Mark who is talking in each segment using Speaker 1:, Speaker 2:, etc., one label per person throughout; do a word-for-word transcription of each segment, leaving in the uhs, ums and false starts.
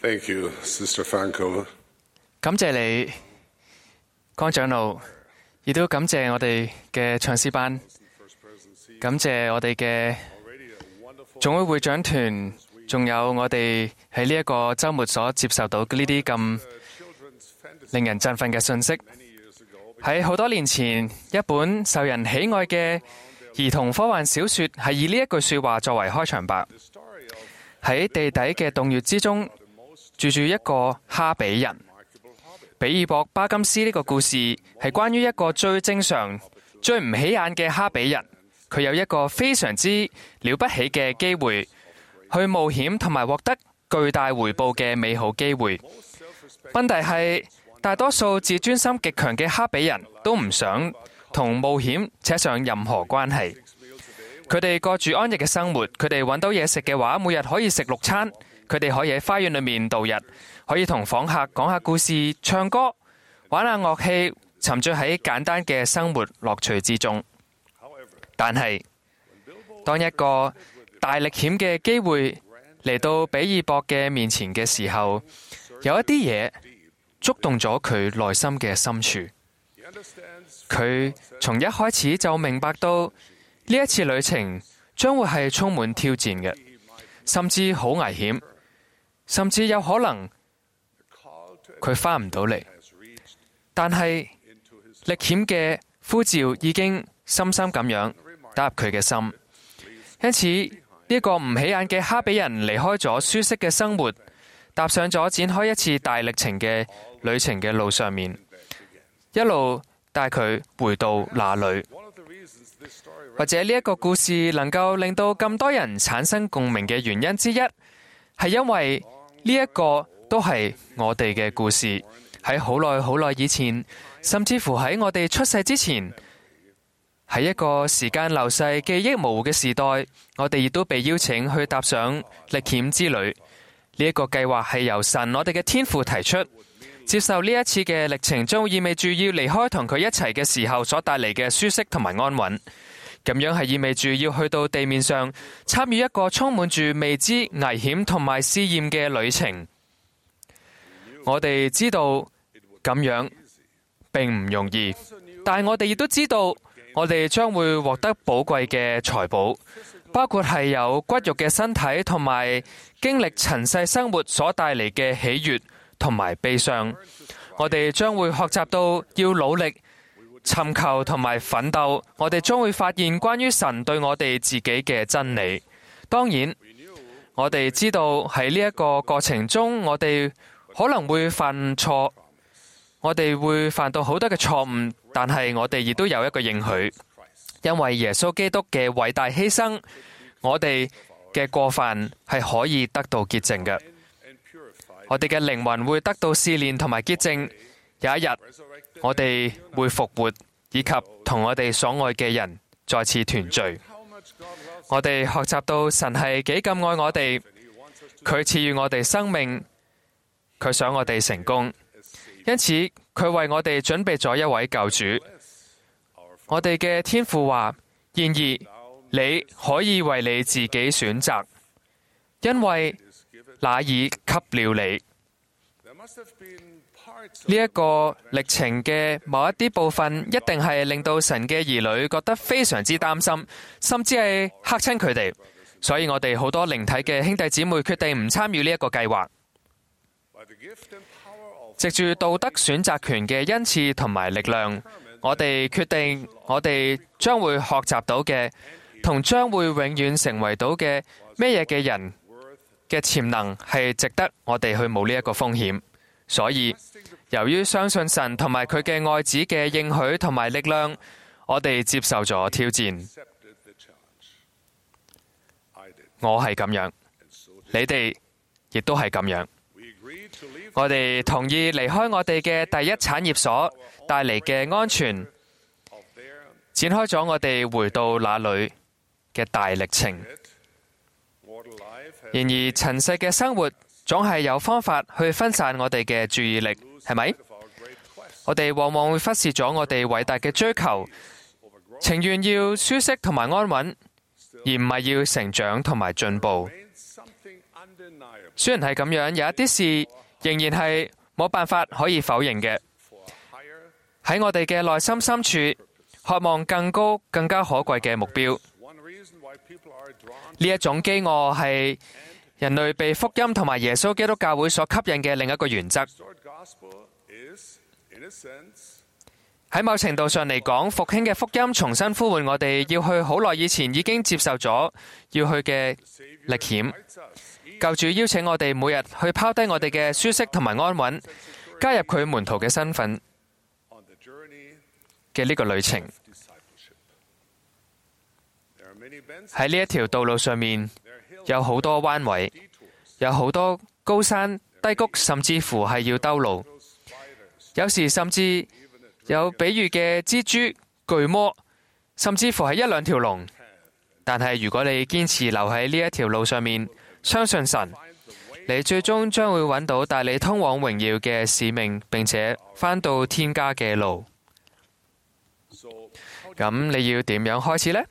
Speaker 1: Thank you, Sister Franco.
Speaker 2: 感謝你，江長老，亦都感謝我哋嘅唱詩班，感謝我哋嘅總會會長團，仲有我哋喺呢一個週末所接受到呢啲咁令人振奮嘅信息。喺好多年前，一本受人喜愛嘅兒童科幻小說係以呢一句說話作為開場白。喺地底嘅洞穴之中住住一個哈比人。比爾博巴金斯呢個故事係關於一個最正常、最唔起眼嘅哈比人，佢有一個非常之了不起嘅機會去冒險同埋獲得巨大回報嘅美好機會。問題係大多數自尊心極強嘅哈比人都唔想同冒險扯上任何關係。佢哋過住安逸嘅生活，佢哋揾到嘢食嘅話，每日可以食六餐，佢哋可以喺花園裏面度日，可以同訪客講下故事、唱歌、玩下樂器，沉醉喺簡單嘅生活樂趣之中。但係，當一個大歷險嘅機會嚟到比爾博嘅面前嘅時候，有一啲嘢觸動咗佢內心嘅深處。佢從一開始就明白到呢一次旅程將會係充滿挑戰嘅，甚至好危險，甚至有可能佢返唔到嚟。但係歷險嘅呼召已經深深咁樣打入佢嘅心，因此呢個唔起眼嘅哈比人離開咗舒適嘅生活，踏上咗展開一次大歷程嘅旅程嘅路上面，一路帶佢回到那裏。或者呢一個故事能夠令到咁多人產生共鳴嘅原因之一，係因為呢一個都係我哋嘅故事。喺好耐好耐以前，甚至乎喺我哋出世之前，喺一個時間流逝、記憶模糊嘅時代，我哋亦都被邀請去踏上歷險之旅。呢一個計劃係由神我哋嘅天父提出，接受呢一次嘅歷程，將會意味住要離開同佢一齊嘅時候所帶嚟嘅舒適同埋安穩。咁樣係意味住要去到地面上參與一個充滿住未知、危險同埋試驗嘅旅程。我哋知道咁樣並唔容易，但係我哋亦都知道，我哋將會獲得寶貴嘅財寶，包括係有骨肉嘅身體同埋經歷塵世生活所帶嚟嘅喜悅同埋悲傷。我哋將會學習到要努力尋求同埋奮鬥，我哋將會發現關於神對我哋自己嘅真理。當然，我哋知道喺呢一個過程中，我哋可能會犯錯，我哋會犯到好多嘅錯誤，但係我哋亦都有一個應許，因為耶穌基督嘅偉大犧牲，我哋嘅過犯係可以得到潔淨嘅。我哋嘅靈魂會得到試煉同埋潔淨。有一日，我哋會復活，以及同我哋所愛嘅人再次團聚。我哋學習到神係幾咁愛我哋，佢賜予我哋生命，佢想我哋成功，因此佢為我哋準備咗一位救主。我哋嘅天父話：然而你可以為你自己選擇，因為那已給了你。呢一個歷程嘅某一啲部分，一定係令到神嘅兒女覺得非常之擔心，甚至係嚇親佢哋。所以我哋好多靈體嘅兄弟姊妹決定唔參與呢一個計劃。藉住道德選擇權嘅恩賜同埋力量，我哋決定我哋將會學習到嘅，同將會永遠成為到嘅咩嘢嘅人嘅潛能，係值得我哋去冒呢一個風險。所以，由於相信神同埋佢嘅愛子嘅應許同埋力量，我哋接受咗挑戰。我係咁樣，你哋亦都係咁樣。我哋同意離開我哋嘅第一產業所帶嚟嘅安全，展開咗我哋回到那裏嘅大歷程。然而，塵世嘅生活總係有方法去分散我哋嘅注意力，係咪？我哋往往會忽視咗我哋偉大嘅追求，情願要舒適同埋安穩，而唔係要成長同埋進步。 雖然係咁樣，有一啲事仍然係冇辦法可以否認嘅。喺我哋嘅內心深處，渴望更高、更加可貴嘅目標。呢一種飢餓係人類被福音同埋耶穌基督教會所吸引嘅另一個原則。喺某程度上嚟講，復興嘅福音重新呼喚我哋要去好耐以前已經接受咗要去嘅歷險。救主邀請我哋每日去拋低我哋嘅舒適同埋安穩，加入佢門徒嘅身份嘅呢個旅程。喺呢一條道路上面，有好多彎位，有好多高山低谷，甚至乎係要兜路。有時甚至有比喻嘅蜘蛛、巨魔，甚至乎係一兩條龍。但係如果你堅持留喺呢一條路上面，相信神，你最終將會揾到帶你通往榮耀嘅使命，並且返到天家嘅路。咁你要點樣開始呢？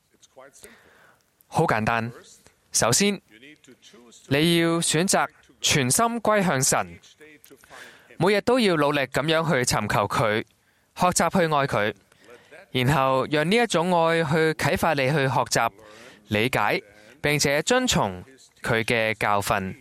Speaker 2: 好簡單，首先你要選擇全心歸向神，每日都要努力咁樣去尋求佢，學習去愛佢，然後讓呢一種愛去啟發你去學習、理解，並且遵從佢嘅教訓。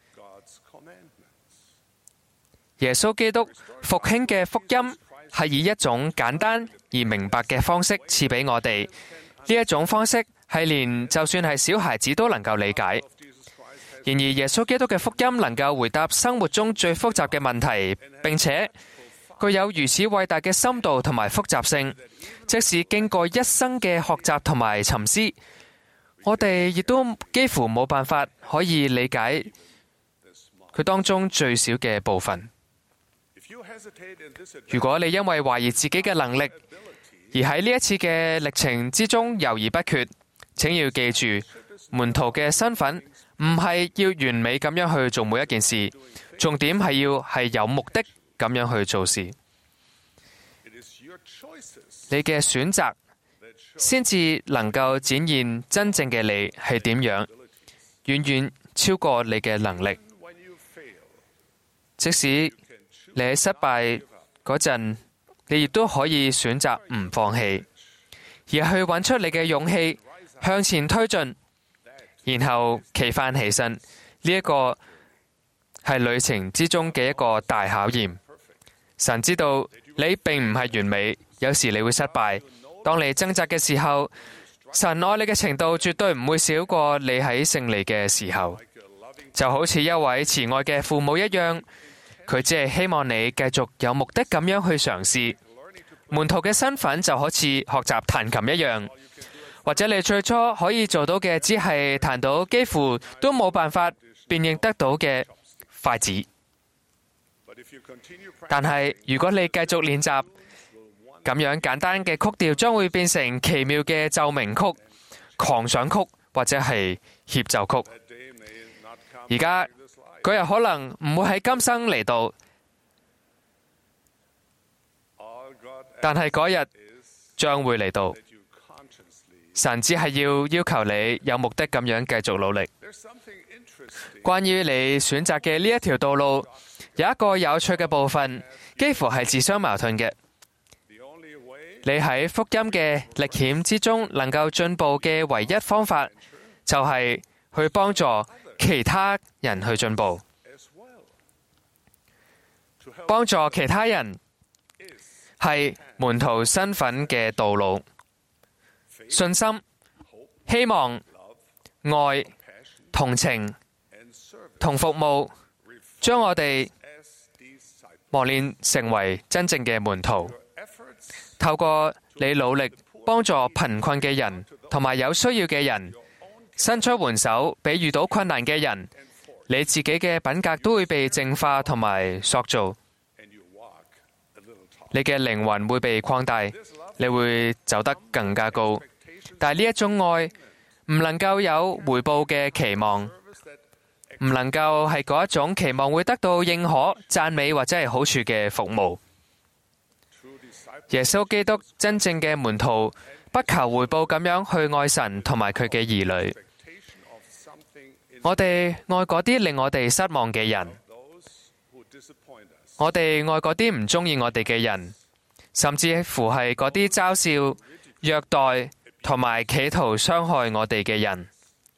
Speaker 2: 耶穌基督復興嘅福音係以一種簡單而明白嘅方式賜俾我哋，呢一種方式係連就算係小孩子都能夠理解。然而耶穌基督嘅福音能夠回答生活中最複雜嘅問題，並且具有如此偉大嘅深度同埋複雜性，即使經過一生嘅學習同埋沉思，我哋亦都幾乎冇辦法可以理解佢當中最少嘅部分。如果你因為懷疑自己嘅能力，而喺呢一次嘅歷程之中猶豫不決，請要記住，門徒嘅身份唔係要完美咁樣去做每一件事，重點係要係有目的咁樣去做事。你嘅選擇先至能夠展現真正嘅你係點樣，遠遠超過你嘅能力。即使你喺失敗嗰陣，你亦都可以選擇唔放棄，而去揾出你嘅勇氣向前推進，然後企返起身。呢一個係旅程之中嘅一個大考驗。神知道你並唔係完美，有時你會失敗。當你掙扎嘅時候，神愛你嘅程度絕對唔會少過你喺勝利嘅時候。就好似一位慈愛嘅父母一樣，佢只係希望你繼續有目的咁樣去嘗試。門徒嘅身份就好似學習彈琴一樣，或者你最初可以做到嘅只係彈到幾乎都冇辦法辨認得到嘅筷子。但係如果你繼續練習，咁樣簡單嘅曲調將會變成奇妙嘅奏鳴曲、狂想曲或者係協奏曲。而家嗰日可能唔會喺今生嚟到，但係嗰日將會嚟到。神只係要要求你有目的咁樣繼續努力。關於你選擇嘅呢一條道路，有一個有趣嘅部分，幾乎係自相矛盾嘅。你喺福音嘅歷險之中能夠進步嘅唯一方法，就係去幫助其他人去進步。幫助其他人係門徒身份嘅道路。信心、希望、愛、同情同服務，將我哋磨練成為真正嘅門徒。透過你努力幫助貧困嘅人同埋有需要嘅人，伸出援手俾遇到困難嘅人，你自己嘅品格都會被淨化同埋塑造。你嘅靈魂會被擴大，你會走得更加高。但係呢一種愛唔能夠有回報嘅期望，唔能夠係嗰一種期望會得到認可、讚美或者係好處嘅服務。耶穌基督真正嘅門徒不求回報咁樣去愛神同埋佢嘅兒女。 我哋愛嗰啲令我哋失望嘅人，
Speaker 1: those who disappoint us.
Speaker 2: 我哋愛嗰啲唔中意我哋嘅人，甚至乎係嗰啲嘲笑、虐待同埋企圖傷害我哋嘅人。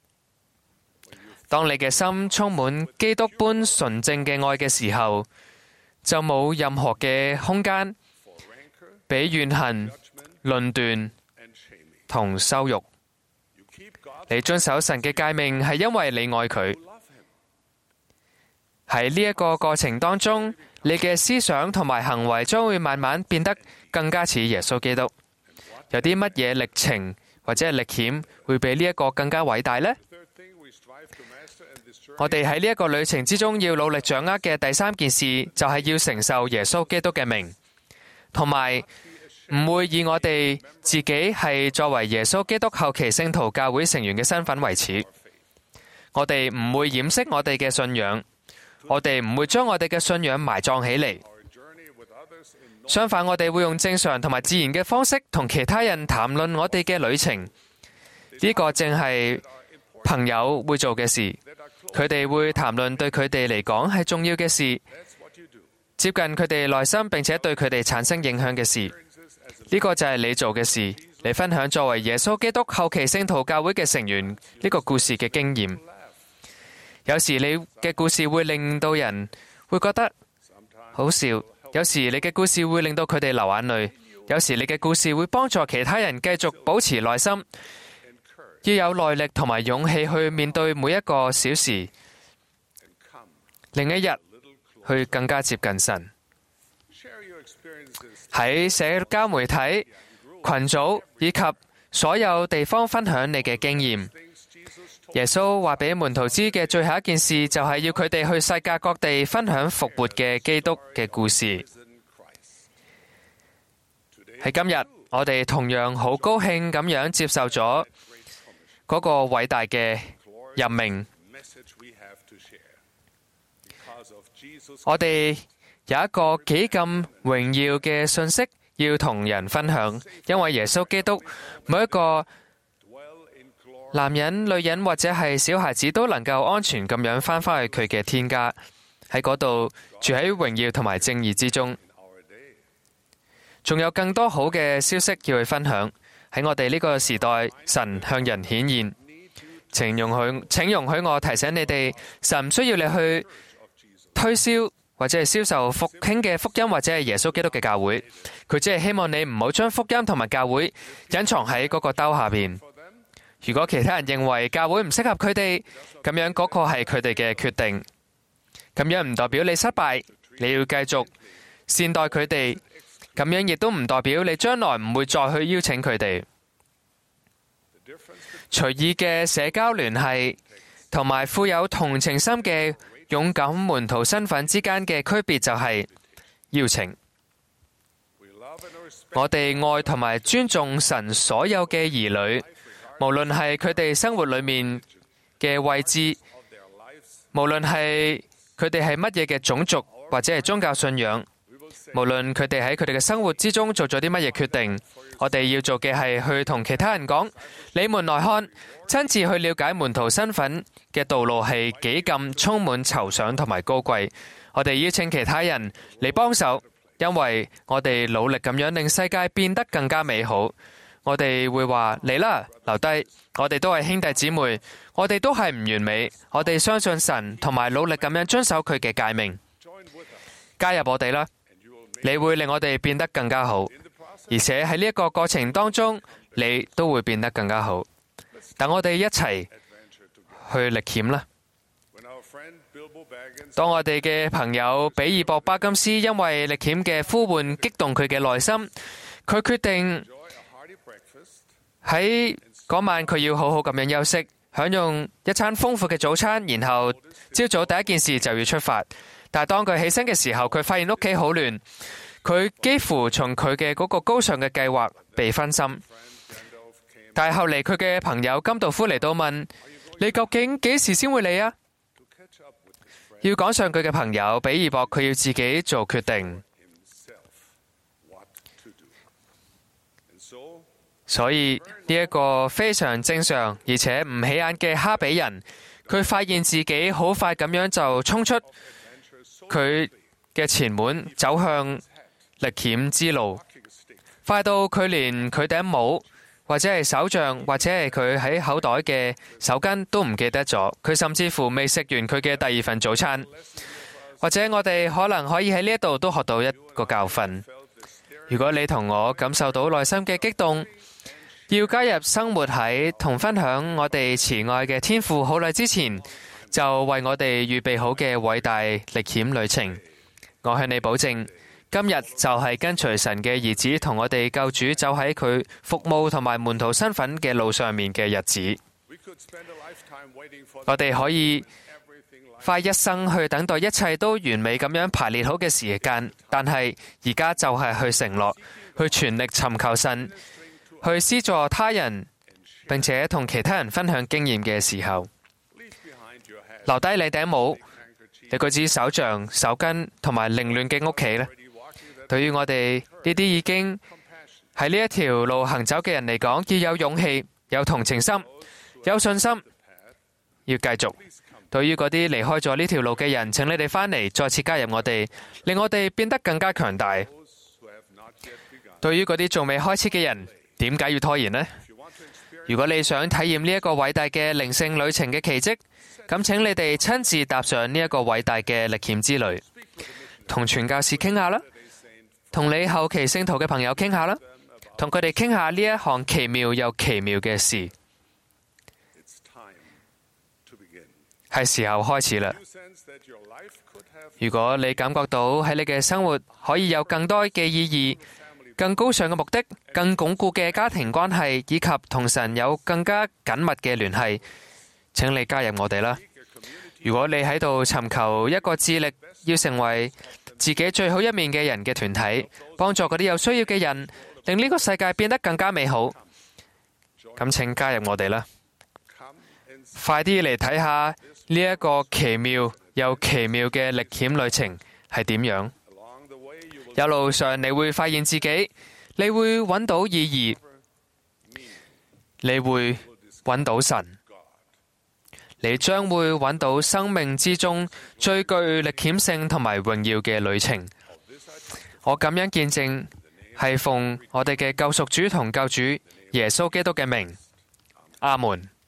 Speaker 2: 當你嘅心充滿基督般純正嘅愛嘅時候，就冇任何嘅空間
Speaker 1: For rancor
Speaker 2: 俾怨恨、論斷
Speaker 1: and shaming.
Speaker 2: 同羞辱。
Speaker 1: You keep God
Speaker 2: 你遵守神嘅誡命係因為你愛佢。
Speaker 1: to love him.
Speaker 2: 喺呢一個過程當中，你嘅思想同埋行為將會慢慢變得更加似耶穌基督。有啲乜嘢歷程或者係歷險會比呢一個更加偉大呢？
Speaker 1: Third thing we strive to master in this journey
Speaker 2: 我哋喺呢一個旅程之中要努力掌握嘅第三件事，就係要承受耶穌基督嘅名，同埋唔會以我哋自己係作為耶穌基督後期聖徒教會成員嘅身份為恥。我哋唔會掩飾我哋嘅信仰，我哋唔會將我哋嘅信仰埋葬起嚟。
Speaker 1: our journey with others in
Speaker 2: 相反，我哋會用正常同埋自然嘅方式同其他人談論我哋嘅旅程。呢個正係朋友會做嘅事。
Speaker 1: that are close.
Speaker 2: 佢哋會談論對佢哋嚟講係重要嘅事，
Speaker 1: That's what you do.
Speaker 2: 接近佢哋內心並且對佢哋產生影響嘅事。
Speaker 1: Experiences as a
Speaker 2: 呢個就係你做嘅事。你分享作為耶穌基督後期聖徒教會嘅成員呢個故事嘅經驗。有時你嘅故事會令到人會覺得
Speaker 1: sometimes
Speaker 2: 好笑，有時你嘅故事會令到佢哋流眼淚，有時你嘅故事會幫助其他人繼續保持耐心，
Speaker 1: encourage
Speaker 2: 要有耐力同埋勇氣去面對每一個小事，
Speaker 1: and come
Speaker 2: 另一日
Speaker 1: a little closer.
Speaker 2: 去更加接近神。
Speaker 1: Share your experiences
Speaker 2: 喺社交媒體、群組以及所有地方分享你嘅經驗。
Speaker 1: things Jesus told
Speaker 2: 耶穌話俾門徒知嘅最後一件事，就係要佢哋去世界各地分享復活嘅基督嘅故事。
Speaker 1: risen Christ. Today
Speaker 2: 喺今日，我哋同樣好高興咁樣接受咗嗰個偉大嘅任命。
Speaker 1: message we have to share. Because of Jesus
Speaker 2: 我哋有一個幾咁榮耀嘅信息要同人分享，因為耶穌基督每一個
Speaker 1: dwell in glory
Speaker 2: 男人、女人或者係小孩子都能夠安全咁樣翻返去佢嘅天家，喺嗰度住喺榮耀同埋正義之中。
Speaker 1: in our day.
Speaker 2: 仲有更多好嘅消息要去分享。喺我哋呢個時代，神向人顯現。
Speaker 1: Need you
Speaker 2: 請容許，請容許我提醒你哋，神唔需要你去
Speaker 1: of Jesus.
Speaker 2: 推銷或者係銷售復興嘅福音或者係耶穌基督嘅教會。佢只係希望你唔好將福音同埋教會隱藏喺嗰個兜下邊。
Speaker 1: For them,
Speaker 2: 如果其他人認為教會唔適合佢哋，咁樣嗰個係佢哋嘅決定。咁樣唔代表你失敗，你要繼續善待佢哋。咁樣亦都唔代表你將來唔會再去邀請佢哋。
Speaker 1: the difference between
Speaker 2: 隨意嘅社交聯繫同埋富有同情心嘅勇敢門徒身份之間嘅區別就係邀請。
Speaker 1: we love and respect
Speaker 2: 我哋愛同埋尊重神所有嘅兒女，無論係佢哋生活裏面嘅位置，
Speaker 1: of their lives.
Speaker 2: 無論係佢哋係乜嘢嘅種族或者係宗教信仰，
Speaker 1: We will say
Speaker 2: 無論佢哋喺佢哋嘅生活之中做咗啲乜嘢決定，我哋要做嘅係去同其他人講：你們來看，親自去了解門徒身份嘅道路係幾咁充滿酬賞同埋高貴。我哋邀請其他人嚟幫手，因為我哋努力咁樣令世界變得更加美好。我哋會話嚟啦，留低，我哋都係兄弟姊妹，我哋都係唔完美，我哋相信神，同埋努力咁樣遵守佢嘅誡命。
Speaker 1: join with us
Speaker 2: 加入我哋啦，
Speaker 1: and you will make
Speaker 2: 你會令我哋變得更加好，
Speaker 1: in the process
Speaker 2: 而且喺呢一個過程當中，你都會變得更加好。等我哋一齊
Speaker 1: adventure together.
Speaker 2: 去歷險啦。
Speaker 1: When our friend Bilbo Baggins
Speaker 2: 當我哋嘅朋友比爾博巴金斯因為歷險嘅呼喚激動佢嘅內心，佢決定
Speaker 1: enjoy a hearty breakfast
Speaker 2: 喺嗰晚佢要好好咁樣休息，享用一餐豐富嘅早餐，然後朝早第一件事就要出發。但係當佢起身嘅時候，佢發現屋企好亂，佢幾乎從佢嘅嗰個高尚嘅計劃被分心。
Speaker 1: friend Gandalf came
Speaker 2: 但係後嚟佢嘅朋友甘道夫嚟到問：你究竟幾時先會嚟啊？
Speaker 1: to catch up with his friend
Speaker 2: 要趕上佢嘅朋友比爾博，佢要自己做決定。
Speaker 1: himself what to do. And so
Speaker 2: 所以呢一個非常正常而且唔起眼嘅哈比人， 佢發現自己好快咁樣就衝出佢嘅前門，走向歷險之路，快到佢連佢頂帽或者係手杖或者係佢喺口袋嘅手巾都唔記得咗。佢甚至乎未食完佢嘅第二份早餐。或者我哋可能可以喺呢一度都學到一個教訓。如果你同我感受到內心嘅激動，要加入生活喺同分享我哋慈愛嘅天父好耐之前，就為我哋預備好嘅偉大歷險旅程。我向你保證，今日就係跟隨神嘅兒子同我哋救主走喺佢服務同埋門徒身份嘅路上面嘅日子。我哋可以花一生去等待一切都完美咁樣排列好嘅時間，但係而家就係去承諾，去全力尋求神，去施助他人，並且同其他人分享經驗嘅時候，留低你頂帽、你嗰支手杖、手巾同埋凌亂嘅屋企呢。對於我哋呢啲已經喺呢一條路行走嘅人嚟講，要有勇氣、有同情心、有信心，要繼續。對於嗰啲離開咗呢條路嘅人，請你哋返嚟，再次加入我哋，令我哋變得更加強大。對於嗰啲仲未開始嘅人，點解要拖延呢？如果你想體驗呢一個偉大嘅靈性旅程嘅奇蹟，咁請你哋親自踏上呢一個偉大嘅歷險之旅，同傳教士傾下啦，同你後期聖徒嘅朋友傾下啦，同佢哋傾下呢一項奇妙又奇妙嘅事。係時候開始啦！如果你感覺到喺你嘅生活可以有更多嘅意義、更高尚嘅目的、更鞏固嘅家庭關係，以及同神有更加緊密嘅聯繫，請你加入我哋啦！如果你喺度尋求一個致力要成為自己最好一面嘅人嘅團體，幫助嗰啲有需要嘅人，令呢個世界變得更加美好，咁請加入我哋啦！快啲嚟睇下呢一個奇妙又奇妙嘅歷險旅程係點樣？一路上你會發現自己，你會揾到意義，你會揾到神，你將會揾到生命之中最具歷險性同埋榮耀嘅旅程。我咁樣見證，係奉我哋嘅救贖主同救主耶穌基督嘅名，阿門。